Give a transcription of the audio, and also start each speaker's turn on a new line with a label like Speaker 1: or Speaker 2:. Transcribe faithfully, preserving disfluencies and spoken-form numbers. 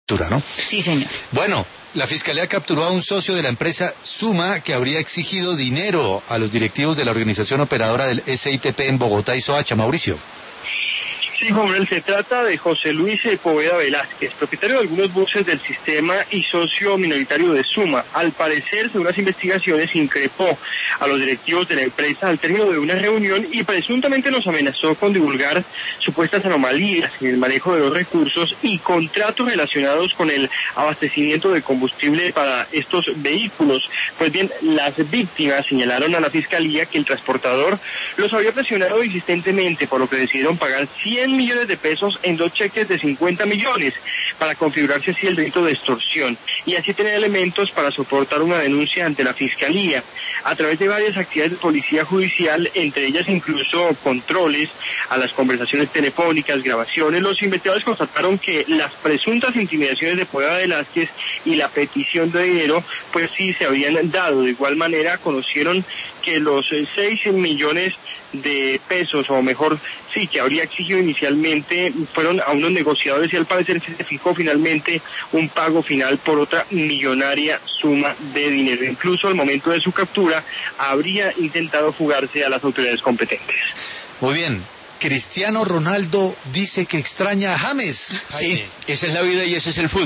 Speaker 1: captura, ¿no?
Speaker 2: Sí, señor.
Speaker 1: Bueno, la Fiscalía capturó a un socio de la empresa Suma que habría exigido dinero a los directivos de la organización operadora del S I T P en Bogotá y Soacha. Mauricio.
Speaker 3: Sí, Jovenel, se trata de José Luis Poveda Velázquez, propietario de algunos buses del sistema y socio minoritario de Suma. Al parecer, según las investigaciones, increpó a los directivos de la empresa al término de una reunión y presuntamente los amenazó con divulgar supuestas anomalías en el manejo de los recursos y contratos relacionados con el abastecimiento de combustible para estos vehículos. Pues bien, las víctimas señalaron a la Fiscalía que el transportador los había presionado insistentemente, por lo que decidieron pagar cien millones de pesos en dos cheques de cincuenta millones para configurarse así el delito de extorsión y así tener elementos para soportar una denuncia ante la Fiscalía. A través de varias actividades de policía judicial, entre ellas incluso controles a las conversaciones telefónicas, grabaciones, los investigadores constataron que las presuntas intimidaciones de Poveda Velázquez y la petición de dinero pues sí se habían dado. De igual manera conocieron que los seis millones de pesos, o mejor, sí, que habría exigido inicialmente, fueron a unos negociadores y al parecer se fijó finalmente un pago final por otra millonaria suma de dinero. Incluso al momento de su captura habría intentado fugarse a las autoridades competentes.
Speaker 1: Muy bien. Cristiano Ronaldo dice que extraña a James.
Speaker 4: Sí, esa es la vida y ese es el fútbol.